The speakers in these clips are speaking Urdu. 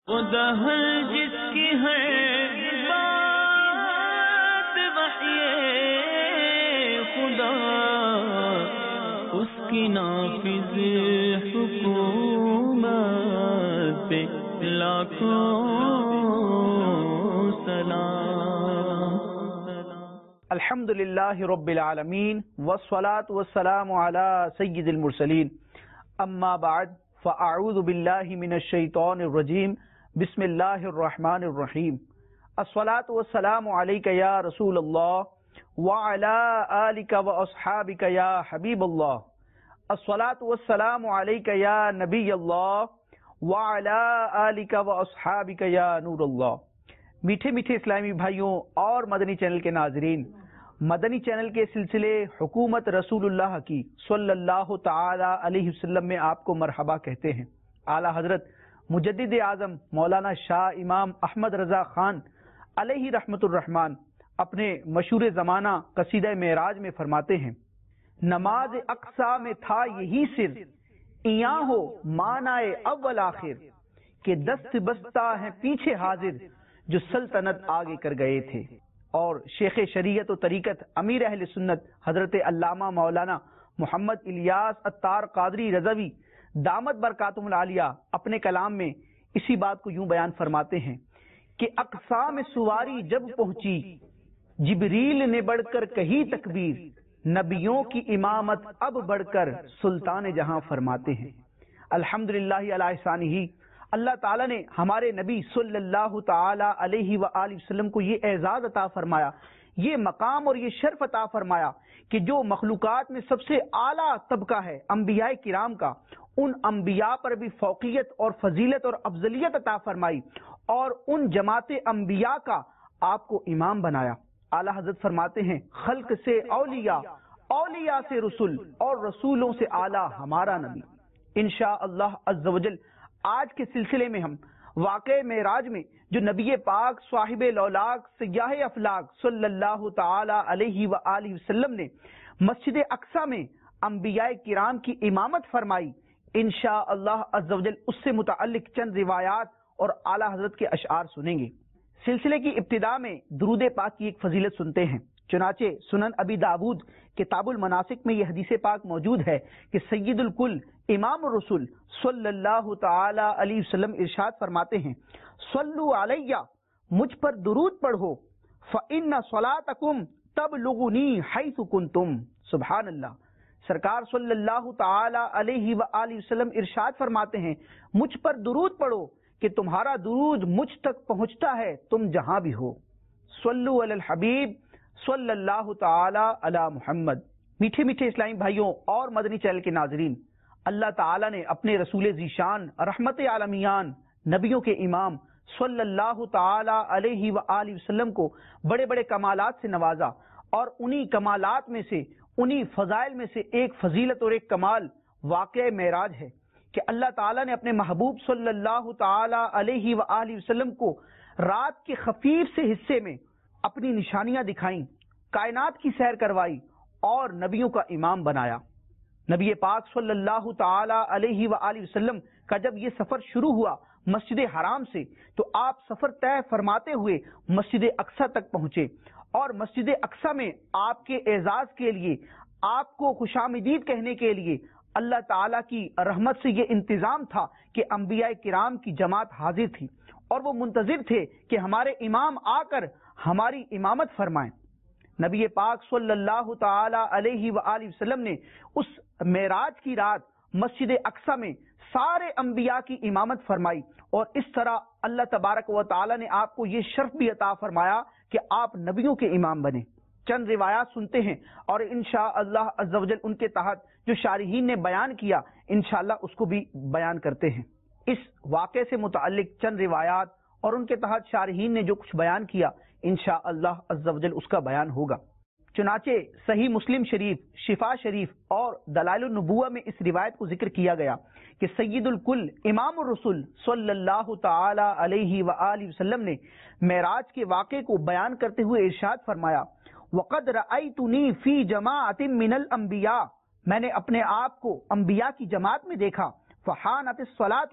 خدا ہر جس کی ہے بات وحی خدا، اس کی نافذ حکومت پہ لاکھوں سلام۔ الحمدللہ رب العالمین والصلاة والسلام علی سید المرسلین، اما بعد فاعوذ باللہ من الشیطان الرجیم، بسم اللہ الرحمن الرحیم۔ الصلاة والسلام علیک یا رسول اللہ وعلی آلک واصحابک یا حبیب اللہ۔ الصلاة والسلام علیک یا نبی اللہ وعلی آلک واصحابک یا نور اللہ۔ میٹھے میٹھے اسلامی بھائیوں اور مدنی چینل کے ناظرین، مدنی چینل کے سلسلے حکومت رسول اللہ کی صلی اللہ تعالی علیہ وسلم میں آپ کو مرحبا کہتے ہیں۔ اعلیٰ حضرت مجدد اعظم مولانا شاہ امام احمد رضا خان علیہ رحمت الرحمن اپنے مشہور زمانہ قصیدہ معراج میں فرماتے ہیں، نماز اقصیٰ میں تھا یہی سر، ایاں ہو معنی اول آخر، کہ دست بستہ ہیں پیچھے حاضر، جو سلطنت آگے کر گئے تھے۔ اور شیخ شریعت و طریقت امیر اہل سنت حضرت علامہ مولانا محمد الیاس عطار قادری رضوی دامت برکاتہم العالیہ اپنے کلام میں اسی بات کو یوں بیان فرماتے ہیں کہ اقصیٰ میں سواری جب پہنچی، جبریل نے بڑھ کر کہی تکبیر، نبیوں کی امامت اب بڑھ کر سلطان جہاں فرماتے ہیں۔ الحمدللہ علی احسانہ، اللہ تعالیٰ نے ہمارے نبی صلی اللہ تعالی علیہ وآلہ وسلم کو یہ اعزاز عطا فرمایا، یہ مقام اور یہ شرف عطا فرمایا کہ جو مخلوقات میں سب سے اعلیٰ طبقہ ہے انبیاء کرام کا، ان انبیاء پر بھی فوقیت اور فضیلت اور افضلیت عطا فرمائی اور ان جماعت انبیاء کا آپ کو امام بنایا۔ اعلیٰ حضرت فرماتے ہیں، خلق سے اولیاء، اولیاء سے رسول، اور رسولوں سے اعلیٰ ہمارا نبی۔ انشاءاللہ عز و جل آج کے سلسلے میں ہم واقعہ معراج میں جو نبی پاک صاحب لولاک سیاح افلاک صلی اللہ تعالی علیہ وآلہ وسلم نے مسجد اقصیٰ میں انبیاء کرام کی امامت فرمائی، انشاءاللہ عز و جل اس سے متعلق چند روایات اور اعلیٰ حضرت کے اشعار سنیں گے۔ سلسلے کی ابتدا میں درود پاک کی ایک فضیلت سنتے ہیں۔ چنانچہ سنن ابی داود کتاب المناسک میں یہ حدیث پاک موجود ہے کہ سید الکل امام الرسول صلی اللہ تعالی علیہ وسلم ارشاد فرماتے ہیں، صلو علیہ، مجھ پر درود پڑھو، فإن صلاتکم تبلغنی حیث کنتم۔ سبحان اللہ، سرکار صلی اللہ تعالی علیہ وآلہ وسلم ارشاد فرماتے ہیں، مجھ پر درود پڑھو کہ تمہارا درود مجھ تک پہنچتا ہے تم جہاں بھی ہو۔ صلو علی الحبیب صلی اللہ تعالی علی محمد۔ میٹھے میٹھے اسلامی بھائیوں اور مدنی چینل کے ناظرین، اللہ تعالیٰ نے اپنے رسول ذیشان رحمت عالمیان نبیوں کے امام صلی اللہ تعالی علیہ وآلہ وسلم کو بڑے بڑے کمالات سے نوازا، اور انہی کمالات میں سے، انہی فضائل میں سے ایک فضیلت اور ایک کمال واقعہ معراج ہے کہ اللہ تعالیٰ نے اپنے محبوب صلی اللہ تعالی علیہ وآلہ وسلم کو رات کے خفیف سے حصے میں اپنی نشانیاں دکھائیں، کائنات کی سیر کروائی اور نبیوں کا امام بنایا۔ نبی پاک صلی اللہ تعالی علیہ وآلہ وسلم کا جب یہ سفر شروع ہوا مسجد حرام سے، تو آپ سفر طے فرماتے ہوئے مسجد اقصیٰ تک پہنچے، اور مسجد اقصیٰ میں آپ کے اعزاز کے لیے، آپ کو خوش آمدید کہنے کے لیے اللہ تعالیٰ کی رحمت سے یہ انتظام تھا کہ انبیاء کرام کی جماعت حاضر تھی، اور وہ منتظر تھے کہ ہمارے امام آ کر ہماری امامت فرمائیں۔ نبی پاک صلی اللہ تعالی علیہ وآلہ وسلم نے اس معراج کی رات مسجد اقصیٰ میں سارے انبیاء کی امامت فرمائی، اور اس طرح اللہ تبارک و تعالی نے آپ کو یہ شرف بھی عطا فرمایا کہ آپ نبیوں کے امام بنے۔ چند روایات سنتے ہیں اور انشاءاللہ عز و جل ان کے تحت جو شارحین نے بیان کیا انشاءاللہ اس کو بھی بیان کرتے ہیں۔ اس واقعے سے متعلق چند روایات اور ان کے تحت شارحین نے جو کچھ بیان کیا انشاءاللہ عز و جل اس کا بیان ہوگا۔ چنانچہ صحیح مسلم شریف، شفا شریف اور دلائل النبوہ میں اس روایت کو ذکر کیا گیا کہ سید الکل امام الرسول صلی اللہ تعالی علیہ وآلہ وسلم نے معراج کے واقعے کو بیان کرتے ہوئے ارشاد فرمایا، وَقَدْ رَأَيْتُنِي فِي جَمَاعَةٍ مِّنَ الْأَنْبِيَاءِ، میں نے اپنے آپ کو انبیاء کی جماعت میں دیکھا، فَحَانَتِ الصَّلَاةُ،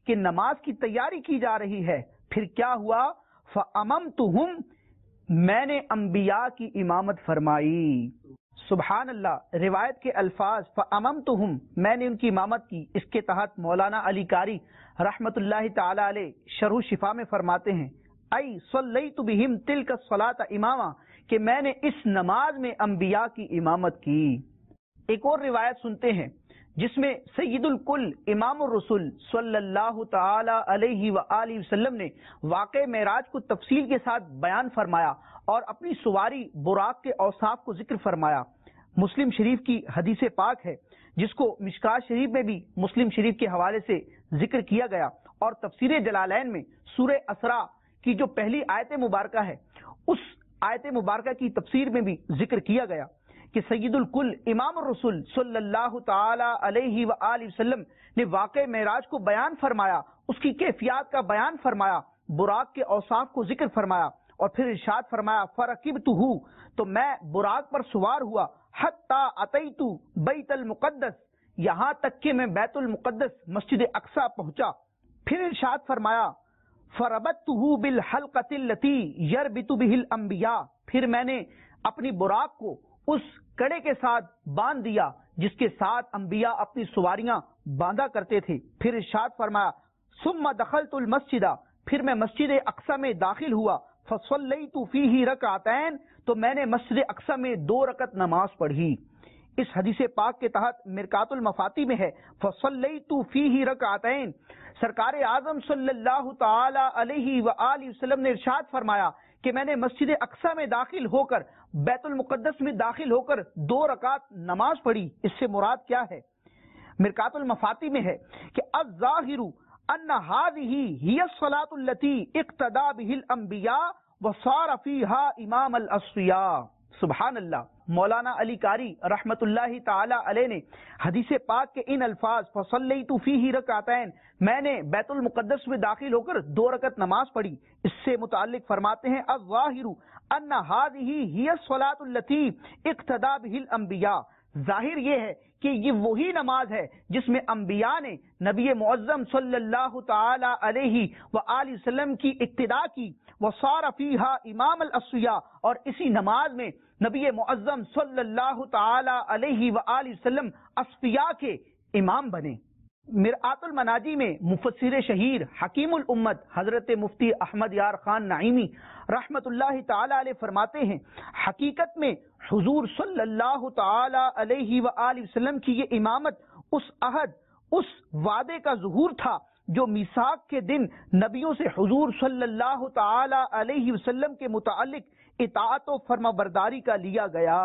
کہ نماز کی تیاری کی جا رہی ہے. پھر کیا ہوا؟ فَأَمَمْتُهُمْ، میں نے انبیاء کی امامت فرمائی. سبحان اللہ. روایت کے الفاظ فَأَمَمْتُهُمْ، میں نے ان کی امامت کی. اس کے تحت مولانا علی قاری رحمت اللہ تعالی علیہ شرح شفا میں فرماتے ہیں ای صلیت بہم تلک الصلاۃ اماما، کہ میں نے اس نماز میں انبیاء کی امامت کی. ایک اور روایت سنتے ہیں جس میں سید الکل امام الرسول صلی اللہ تعالی علیہ وآلہ وسلم نے واقع معراج کو تفصیل کے ساتھ بیان فرمایا اور اپنی سواری براق کے اوصاف کو ذکر فرمایا. مسلم شریف کی حدیث پاک ہے جس کو مشکات شریف میں بھی مسلم شریف کے حوالے سے ذکر کیا گیا، اور تفسیر جلالین میں سورہ اسراء کی جو پہلی آیت مبارکہ ہے اس آیت مبارکہ کی تفسیر میں بھی ذکر کیا گیا کہ سید الکل امام الرسول صلی اللہ تعالی علیہ وآلہ وسلم نے واقع معراج کو بیان فرمایا، اس کی کیفیات کا بیان فرمایا، براق کے اوصاف کو ذکر فرمایا، اور پھر ارشاد فرمایا فَرَكِبْتُهُ، تو میں براق پر سوار ہوا، حَتَّى أَتَيْتُ بیت المقدس، یہاں تک کہ میں بیت المقدس مسجد اقصی پہنچا. پھر ارشاد فرمایا فَرَبَطْتُهُ بِالْحَلْقَةِ الَّتِي يَرْبِطُ بِهِ الْأَنْبِيَاء، پھر میں نے اپنی براق کو اس کڑے کے ساتھ باندھ دیا جس کے ساتھ انبیاء اپنی سواریاں باندھا کرتے تھے. پھر ارشاد فرمایا ثُمَّ دَخَلْتُ الْمَسْجِدَ، پھر میں مسجد اقصی میں داخل ہوا، فَصَلَّيْتُ فِيهِ رَكْعَتَيْنِ، تو میں نے مسجد اقصی میں 2 رکعت نماز پڑھی. اس حدیث پاک کے تحت مرکات المفاتی میں ہے فَصَلَّيْتُ فِيهِ رَكْعَتَيْنِ، سرکار اعظم صلی اللہ تعالی علیہ وآلہ وسلم نے ارشاد فرمایا کہ میں نے مسجد اقصی میں داخل ہو کر بیت المقدس میں داخل ہو کر 2 رکعت نماز پڑھی. اس سے مراد کیا ہے؟ مرکات المفاتی میں ہے کہ الظاہر ان هذه هي الصلاة التي اقتدى به الانبیاء وصار فيها امام الاصفیاء. سبحان اللہ. مولانا علی قاری رحمت اللہ تعالی علیہ نے حدیث پاک کے ان الفاظ فصلیت فیہ رکعتین، میں نے بیت المقدس میں داخل ہو کر 2 رکعت نماز پڑھی، اس سے متعلق فرماتے ہیں الظاہر ان هذه هي الصلاة التي اقتدى به الانبیاء، ظاہر یہ ہے کہ یہ وہی نماز ہے جس میں انبیاء نے نبی معظم صلی اللہ تعالی علیہ وآلہ وسلم کی اقتداء کی، وصار فیہا امام الاصفیاء، اور اسی نماز میں نبی معظم صلی اللہ تعالی علیہ وآلہ وسلم اصفیاء کے امام بنے. مرآت المناجی میں مفسر شہیر حکیم الامت حضرت مفتی احمد یار خان نعیمی رحمت اللہ تعالی علیہ فرماتے ہیں حقیقت میں حضور صلی اللہ تعالی علیہ وآلہ وسلم کی یہ امامت اس عہد، اس وعدے کا ظہور تھا جو میثاق کے دن نبیوں سے حضور صلی اللہ تعالی علیہ وسلم کے متعلق اطاعت و فرمانبرداری کا لیا گیا.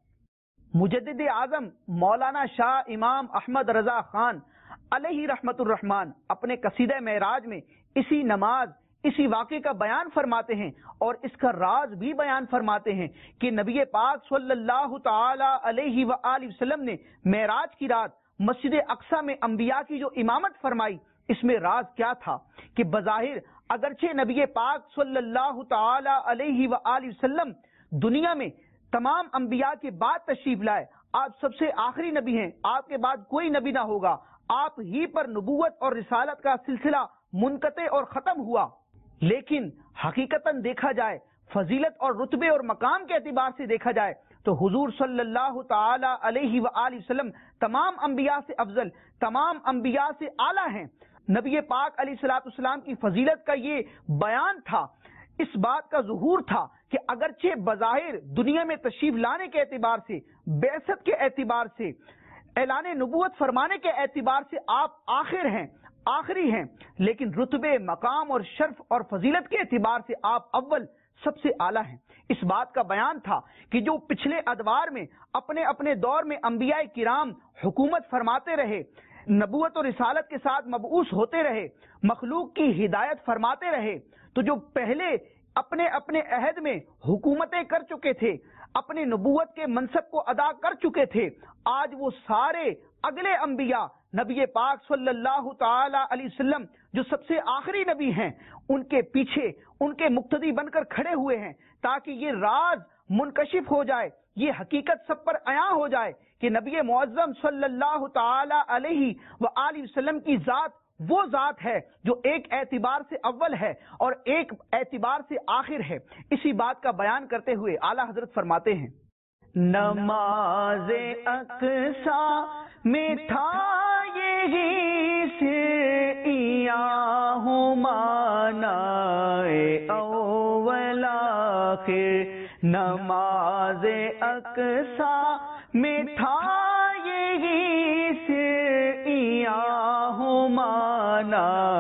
مجدد اعظم مولانا شاہ امام احمد رضا خان علیہ رحمت الرحمن اپنے قصیدہ معراج میں اسی نماز، اسی واقعے کا بیان فرماتے ہیں اور اس کا راز بھی بیان فرماتے ہیں کہ نبی پاک صلی اللہ تعالی علیہ وآلہ وسلم نے معراج کی رات مسجد اقصی میں انبیاء کی جو امامت فرمائی، اس میں راز کیا تھا کہ بظاہر اگرچہ نبی پاک صلی اللہ تعالی علیہ وآلہ وسلم دنیا میں تمام انبیاء کے بعد تشریف لائے، آپ سب سے آخری نبی ہیں، آپ کے بعد کوئی نبی نہ ہوگا، آپ ہی پر نبوت اور رسالت کا سلسلہ منقطع اور ختم ہوا، لیکن حقیقتاً دیکھا جائے، فضیلت اور رتبے اور مقام کے اعتبار سے دیکھا جائے تو حضور صلی اللہ تعالی علیہ وآلہ وسلم تمام انبیاء سے افضل، تمام انبیاء سے اعلیٰ ہیں. نبی پاک علیہ الصلوۃ والسلام کی فضیلت کا یہ بیان تھا، اس بات کا ظہور تھا کہ اگرچہ بظاہر دنیا میں تشریف لانے کے اعتبار سے، بعثت کے اعتبار سے، اعلان نبوت فرمانے کے اعتبار سے آپ آخر ہیں، آخری ہیں، لیکن رتبے، مقام اور شرف اور فضیلت کے اعتبار سے آپ اول، سب سے اعلیٰ ہیں. اس بات کا بیان تھا کہ جو پچھلے ادوار میں اپنے اپنے دور میں انبیاء کرام حکومت فرماتے رہے، نبوت اور رسالت کے ساتھ مبعوث ہوتے رہے، مخلوق کی ہدایت فرماتے رہے، تو جو پہلے اپنے اپنے عہد میں حکومتیں کر چکے تھے، اپنے نبوت کے منصب کو ادا کر چکے تھے، آج وہ سارے اگلے انبیاء نبی پاک صلی اللہ تعالی علیہ وسلم جو سب سے آخری نبی ہیں، ان کے پیچھے ان کے مقتدی بن کر کھڑے ہوئے ہیں تاکہ یہ راز منکشف ہو جائے، یہ حقیقت سب پر عیاں ہو جائے کہ نبی معظم صلی اللہ تعالی علیہ وآلہ وسلم کی ذات وہ ذات ہے جو ایک اعتبار سے اول ہے اور ایک اعتبار سے آخر ہے۔ اسی بات کا بیان کرتے ہوئے اعلیٰ حضرت فرماتے ہیں، نماز اقصیٰ میں تھا یہی سرعیاں مانا اول آخر، نماز اقصیٰ میں تھا یہی سرعیاں مانا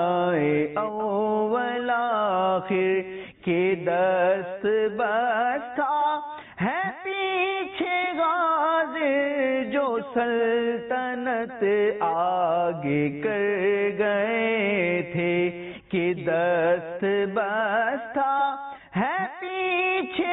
اول آخر، کہ دست بستہ ہے پیچھے غازر جو سلطنت آگے کر گئے تھے، کہ دست بستہ ہے پیچھے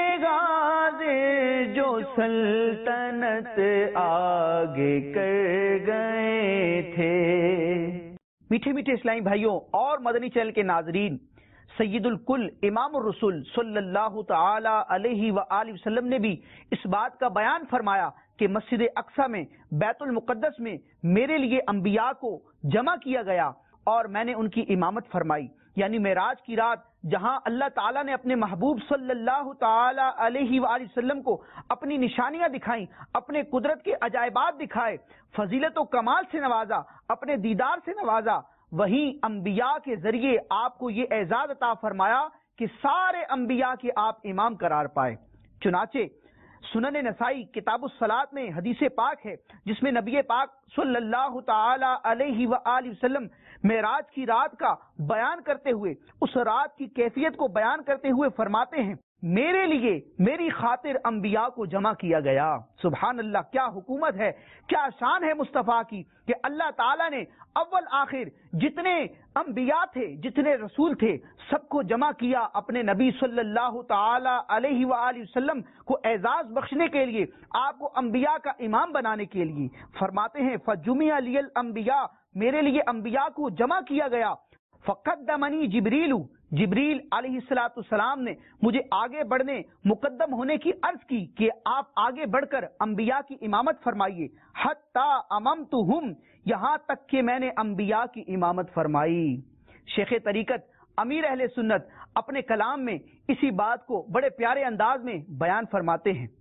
غازر جو سلطنت آگے کر گئے تھے۔ میٹھے میٹھے اسلامی بھائیوں اور مدنی چینل کے ناظرین، سید الکل امام الرسول صلی اللہ تعالی علیہ وآلہ وسلم نے بھی اس بات کا بیان فرمایا کہ مسجد اقصیٰ میں بیت المقدس میں میرے لیے انبیاء کو جمع کیا گیا اور میں نے ان کی امامت فرمائی، یعنی معراج کی رات جہاں اللہ تعالیٰ نے اپنے محبوب صلی اللہ تعالی علیہ وآلہ وسلم کو اپنی نشانیاں دکھائیں، اپنے قدرت کے عجائبات دکھائے، فضیلت و کمال سے نوازا، اپنے دیدار سے نوازا، وہیں انبیاء کے ذریعے آپ کو یہ اعزاز عطا فرمایا کہ سارے انبیاء کے آپ امام قرار پائے۔ چنانچہ سنن نسائی کتاب الصلاۃ میں حدیث پاک ہے جس میں نبی پاک صلی اللہ تعالی علیہ وآلہ وسلم معراج کی رات کا بیان کرتے ہوئے اس رات کی کیفیت کو بیان کرتے ہوئے فرماتے ہیں، میرے لیے میری خاطر انبیاء کو جمع کیا گیا۔ سبحان اللہ، کیا حکومت ہے، کیا شان ہے مصطفیٰ کی کہ اللہ تعالیٰ نے اول آخر جتنے انبیاء تھے، جتنے رسول تھے، سب کو جمع کیا اپنے نبی صلی اللہ تعالی علیہ وآلہ وسلم کو اعزاز بخشنے کے لیے، آپ کو انبیاء کا امام بنانے کے لیے۔ فرماتے ہیں فَجُمِعَ لِيَ الْأَنْبِيَاء، میرے لیے انبیاء کو جمع کیا گیا۔ فَقَدَّمَنِي جبریل، جبریل علیہ السلام نے مجھے آگے بڑھنے، مقدم ہونے کی عرض کی کہ آپ آگے بڑھ کر انبیاء کی امامت فرمائیے، حَتَّى أَمَمْتُهُمْ، یہاں تک کہ میں نے انبیاء کی امامت فرمائی۔ شیخ طریقت امیر اہل سنت اپنے کلام میں اسی بات کو بڑے پیارے انداز میں بیان فرماتے ہیں،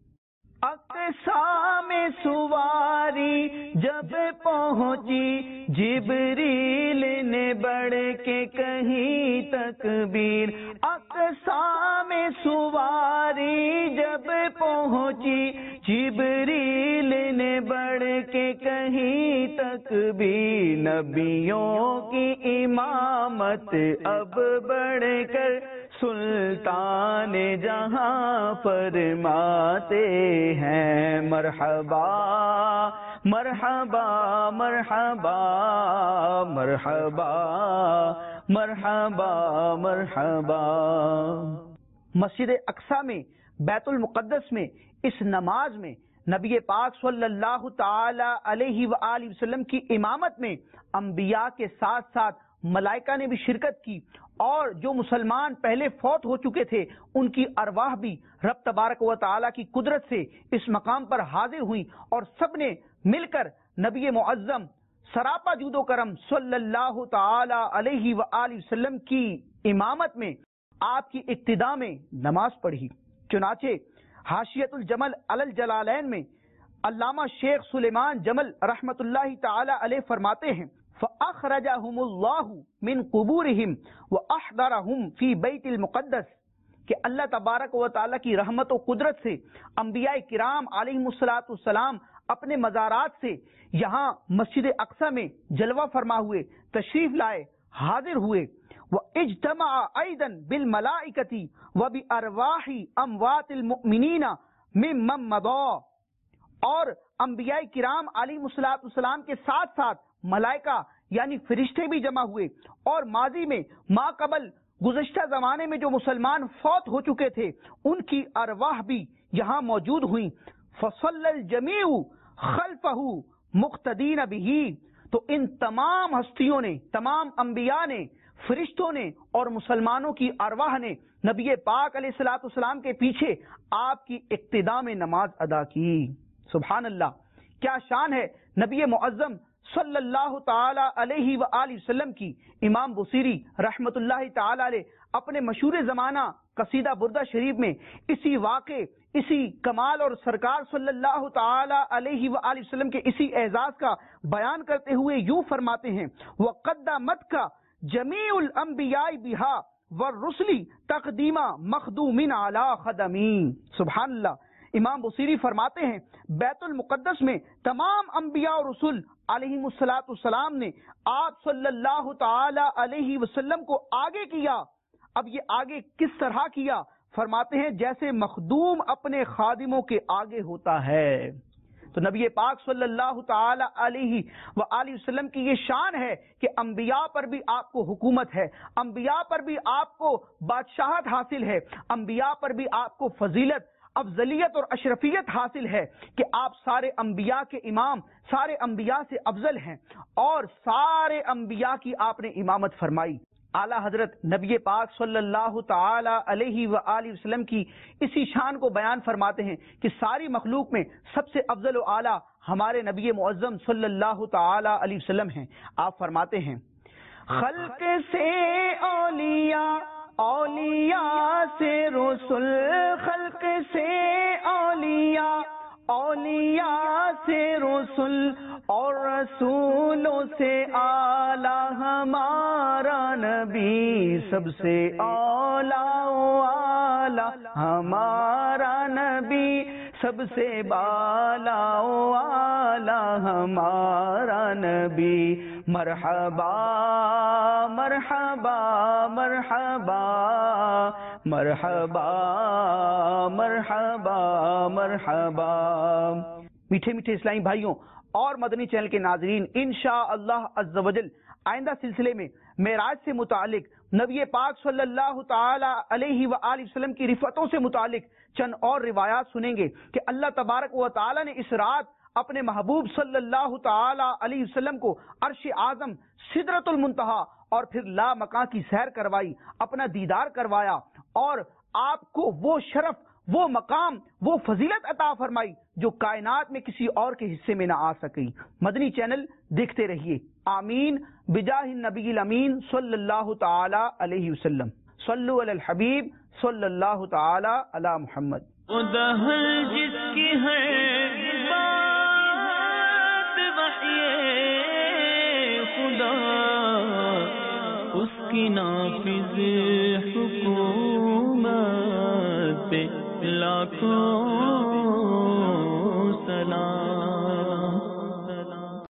اقصیٰ میں سواری جب پہنچی جبریل نے بڑھ کے کہیں تکبیر، اقصیٰ میں سواری جب پہنچی جبریل نے بڑھ کے کہیں تکبیر، نبیوں کی امامت اب بڑھ کر سلطان جہاں فرماتے ہیں، مرحبا مرحبا مرحبا مرحبا مرحبا مرحبا۔ مسجد اقصیٰ میں بیت المقدس میں اس نماز میں نبی پاک صلی اللہ تعالی علیہ وآلہ وسلم کی امامت میں انبیاء کے ساتھ ساتھ ملائکہ نے بھی شرکت کی، اور جو مسلمان پہلے فوت ہو چکے تھے ان کی ارواح بھی رب تبارک و تعالی کی قدرت سے اس مقام پر حاضر ہوئی، اور سب نے مل کر نبی معظم سراپا جود و کرم صلی اللہ تعالی علیہ وآلہ وسلم کی امامت میں آپ کی اقتداء میں نماز پڑھی۔ چنانچہ حاشیۃ الجمل علی الجلالین میں علامہ شیخ سلیمان جمل رحمت اللہ تعالی علیہ فرماتے ہیں، فَأَخْرَجَهُمُ اللَّهُ مِنْ قُبُورِهِمْ وَأَحْضَرَهُمْ فِي بَيْتِ الْمُقَدَّسِ، کہ اللہ تبارک و تعالی کی رحمت و قدرت سے انبیاء کرام علیہم السلام اپنے مزارات سے یہاں مسجد اقصیٰ میں جلوہ فرما ہوئے، تشریف لائے، حاضر ہوئے۔ وَاجْتَمَعَ أَيْضًا بِالْمَلَائِكَةِ وَبِأَرْوَاحِ أَمْوَاتِ الْمُؤْمِنِينَ مِمَّن مَضَىٰ، اور انبیاء کرام علیہم السلام کے ساتھ ساتھ ملائکہ یعنی فرشتے بھی جمع ہوئے، اور ماضی میں ما قبل گزشتہ زمانے میں جو مسلمان فوت ہو چکے تھے ان کی ارواح بھی یہاں موجود ہوئیں۔ فصل الجمیع خلفہ مقتدین بہ، تو ان تمام ہستیوں نے، تمام انبیاء نے، فرشتوں نے اور مسلمانوں کی ارواح نے نبی پاک علیہ الصلوۃ والسلام کے پیچھے آپ کی اقتداء میں نماز ادا کی۔ سبحان اللہ، کیا شان ہے نبی معظم صلی اللہ تعالی علیہ وآلہ وسلم کی امام بصیری رحمت اللہ تعالی علیہ اپنے مشہور زمانہ قصیدہ بردہ شریف میں اسی واقعے، اسی کمال اور سرکار صلی اللہ تعالی علیہ وآلہ وسلم کے اسی اعزاز کا بیان کرتے ہوئے یوں فرماتے ہیں وَقَدَّمَتْكَ جَمِيعُ الْأَنْبِيَاءِ بِهَا وَالرُّسُلِ تَقْدِيمًا مَخْدُومٍ عَلَى خَدَمٍ۔ سبحان اللہ۔ امام بصیری فرماتے ہیں بیت المقدس میں تمام انبیاء اور رسول علیہم السلام نے آپ صلی اللہ تعالی علیہ وسلم کو آگے کیا۔ اب یہ آگے کس طرح کیا؟ فرماتے ہیں جیسے مخدوم اپنے خادموں کے آگے ہوتا ہے۔ تو نبی پاک صلی اللہ تعالی علیہ وآلہ وسلم کی یہ شان ہے کہ انبیاء پر بھی آپ کو حکومت ہے، انبیاء پر بھی آپ کو بادشاہت حاصل ہے، انبیاء پر بھی آپ کو فضیلت، افضلیت اور اشرفیت حاصل ہے کہ آپ سارے انبیاء کے امام، سارے انبیاء سے افضل ہیں اور سارے انبیاء کی آپ نے امامت فرمائی۔ اعلیٰ حضرت نبی پاک صلی اللہ تعالی علیہ وآلہ وسلم کی اسی شان کو بیان فرماتے ہیں کہ ساری مخلوق میں سب سے افضل و اعلیٰ ہمارے نبی معظم صلی اللہ تعالی علیہ وسلم ہیں۔ آپ فرماتے ہیں خلق سے اولیاء، اولیاء سے رسول، خلق سے اولیاء، اولیاء سے رسول اور رسولوں سے اعلیٰ ہمارا نبی، سب سے اعلیٰ و اعلیٰ ہمارا نبی، سب سے بالا و اعلیٰ ہمارا نبی۔ مرحبا مرحبا مرحبا مرحبا مرحبا مرحبا۔ میٹھے میٹھے اسلامی بھائیوں اور مدنی چینل کے ناظرین، انشاءاللہ عز و جل آئندہ سلسلے میں معراج سے متعلق، نبی پاک صلی اللہ تعالی علیہ وآلہ وسلم کی رفعتوں سے متعلق چند اور روایات سنیں گے کہ اللہ تبارک و تعالی نے اس رات اپنے محبوب صلی اللہ تعالی علیہ وسلم کو عرش اعظم، سدرۃ المنتہا اور پھر لا مکان کی سیر کروائی، اپنا دیدار کروایا اور آپ کو وہ شرف، وہ مقام، وہ فضیلت عطا فرمائی جو کائنات میں کسی اور کے حصے میں نہ آ سکی۔ مدنی چینل دیکھتے رہیے۔ آمین بجاہ النبی الامین صلی اللہ تعالی علیہ وسلم۔ صلو علی الحبیب صلی اللہ تعالی علی محمد۔ ادہر جس کی ہے بات وحی خدا، اس کی نافذ حکومت لاکھوں